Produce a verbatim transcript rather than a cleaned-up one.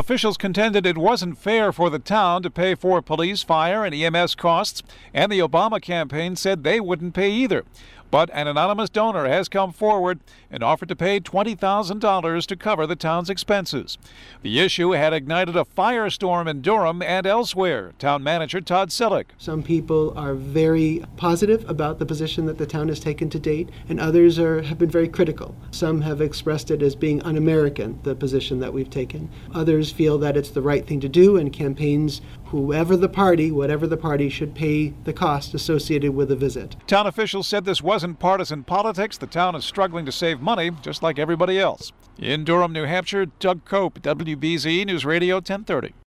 Officials contended it wasn't fair for the town to pay for police, fire, and E M S costs, and the Obama campaign said they wouldn't pay either. But an anonymous donor has come forward and offered to pay twenty thousand dollars to cover the town's expenses. The issue had ignited a firestorm in Durham and elsewhere. Town manager Todd Selleck. Some people are very positive about the position that the town has taken to date, and others are, have been very critical. Some have expressed it as being un-American, the position that we've taken. Others feel that it's the right thing to do, and campaigns, whoever the party, whatever the party, should pay the cost associated with a visit. Town officials said this wasn't partisan politics. The town is struggling to save money, just like everybody else. In Durham, New Hampshire, Doug Cope, W B Z News Radio ten thirty.